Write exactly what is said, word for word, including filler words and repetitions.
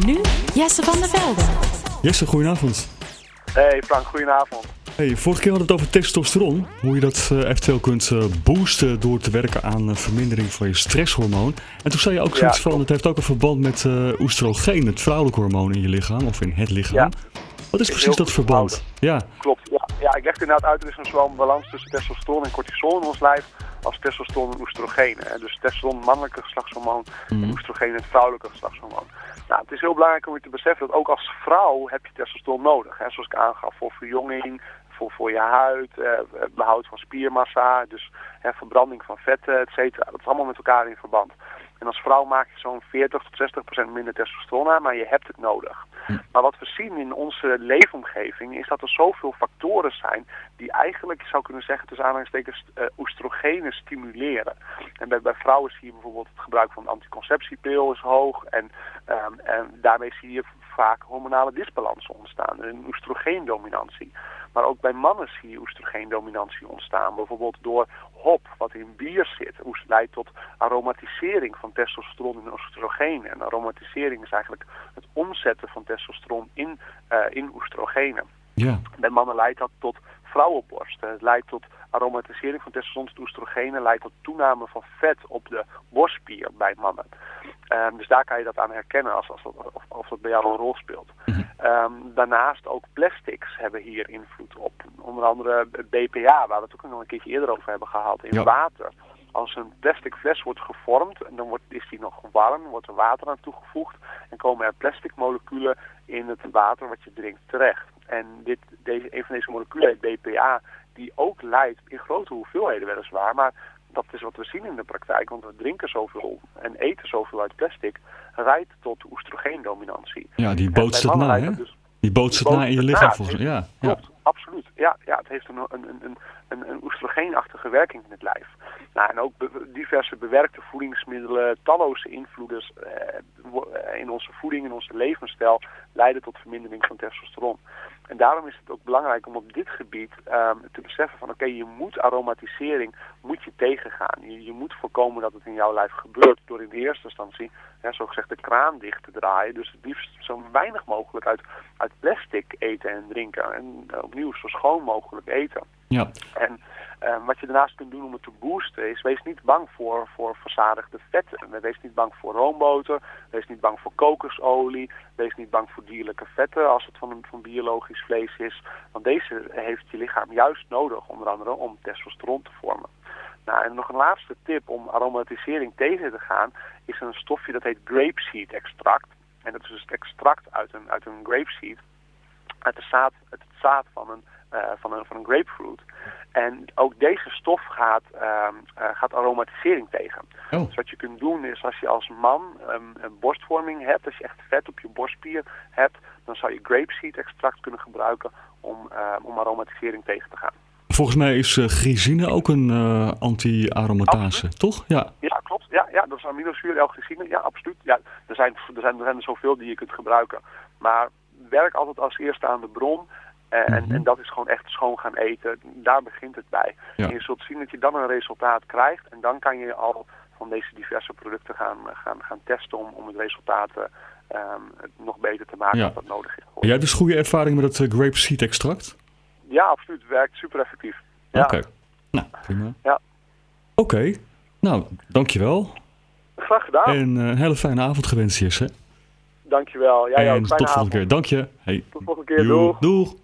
nu Jesse van der Velde. Jesse, goedenavond. Hey Frank, goedenavond. Hey, vorige keer hadden we het over testosteron. Hoe je dat uh, eventueel kunt uh, boosten door te werken aan uh, vermindering van je stresshormoon. En toen zei je ook zoiets ja, van, het heeft ook een verband met uh, oestrogeen, het vrouwelijke hormoon in je lichaam, of in het lichaam. Ja. Wat is precies dat verband? Ja. Klopt, ja. ja. Ik leg inderdaad uit, er is zowel een balans tussen testosteron en cortisol in ons lijf, als testosteron en oestrogenen. Dus testosteron, het mannelijke geslachtshormoon, mm. en oestrogeen, het vrouwelijke geslachtshormoon. Nou, het is heel belangrijk om je te beseffen dat ook als vrouw heb je testosteron nodig. Hè, zoals ik aangaf, voor verjonging, voor, voor je huid, eh, behoud van spiermassa, dus hè, verbranding van vetten, et cetera. Dat is allemaal met elkaar in verband. En als vrouw maak je zo'n veertig tot zestig procent minder testosteron aan, maar je hebt het nodig. Hm. Maar wat we zien in onze leefomgeving is dat er zoveel factoren zijn die eigenlijk, je zou kunnen zeggen, tussen aanhalingstekens uh, oestrogenen stimuleren. En bij, bij vrouwen zie je bijvoorbeeld het gebruik van een anticonceptiepil is hoog en, um, en daarmee zie je vaak hormonale disbalansen ontstaan, een oestrogeendominantie. Maar ook bij mannen zie je oestrogeendominantie ontstaan. Bijvoorbeeld door hop, wat in bier zit, leidt tot aromatisering van testosteron in oestrogenen. En aromatisering is eigenlijk het omzetten van testosteron in, uh, in oestrogenen. Ja. Bij mannen leidt dat tot vrouwenborsten. Het leidt tot aromatisering van testosteron tot oestrogenen, leidt tot toename van vet op de borstspier bij mannen. Um, dus daar kan je dat aan herkennen als, als dat, of, of dat bij jou een rol speelt. Mm-hmm. Um, daarnaast ook plastics hebben hier invloed op. Onder andere B P A, waar we het ook nog een keertje eerder over hebben gehad, in ja. water. Als een plastic fles wordt gevormd en dan wordt, is die nog warm, wordt er water aan toegevoegd en komen er plastic moleculen in het water wat je drinkt terecht. En dit, deze, een van deze moleculen heet B P A, die ook leidt in grote hoeveelheden weliswaar, maar dat is wat we zien in de praktijk, want we drinken zoveel en eten zoveel uit plastic, leidt tot oestrogeendominantie. Ja, die bootst het na, hè? Dus, die bootst het na in je lichaam volgens mij. Ja, klopt, ja. Absoluut. Ja, ja, het heeft een, een, een, een, een oestrogeenachtige werking in het lijf. Nou, en ook be- diverse bewerkte voedingsmiddelen, talloze invloeders eh, in onze voeding, in onze levensstijl, leiden tot vermindering van testosteron. En daarom is het ook belangrijk om op dit gebied um, te beseffen van oké, okay, je moet aromatisering moet je tegengaan. Je, je moet voorkomen dat het in jouw lijf gebeurt door in de eerste instantie, hè, zogezegd de kraan dicht te draaien. Dus het liefst zo weinig mogelijk uit, uit plastic eten en drinken. En uh, opnieuw zo schoon mogelijk eten. Ja. En uh, wat je daarnaast kunt doen om het te boosten is, wees niet bang voor, voor verzadigde vetten. Wees niet bang voor roomboter, wees niet bang voor kokosolie, wees niet bang voor dierlijke vetten als het van, van biologisch vlees is. Want deze heeft je lichaam juist nodig, onder andere om testosteron te vormen. Nou, en nog een laatste tip om aromatisering tegen te gaan, is een stofje dat heet grapeseed extract. En dat is dus het extract uit een, uit een grapeseed, uit, de zaad, uit het zaad van een, uh, van, een, van een grapefruit. En ook deze stof gaat, uh, uh, gaat aromatisering tegen. Oh. Dus wat je kunt doen is, als je als man um, een borstvorming hebt, als je echt vet op je borstspier hebt, dan zou je grapeseed extract kunnen gebruiken om, uh, om aromatisering tegen te gaan. Volgens mij is uh, glycine ook een uh, anti-aromatase, toch? Ja. Ja, klopt. Ja, ja, dat is aminozuur, L-glycine. Ja, absoluut. Ja, er, zijn, er, zijn, er zijn er zoveel die je kunt gebruiken. Maar werk altijd als eerste aan de bron. En, mm-hmm. en dat is gewoon echt schoon gaan eten. Daar begint het bij. Ja. En je zult zien dat je dan een resultaat krijgt. En dan kan je al van deze diverse producten gaan, gaan, gaan testen om, om het resultaat uh, um, nog beter te maken, ja. als dat nodig is. Jij hebt dus goede ervaring met het uh, grapeseed extract? Ja, absoluut. Het werkt super effectief. Ja. Oké. Okay. Nou, prima. Ja. Oké. Okay. Nou, dankjewel. Graag gedaan. En uh, een hele fijne avond gewenst, Jesse. Dankjewel. Jij ook. En tot de volgende keer. Dank je. Hey. Tot de volgende keer. Doeg. Doeg.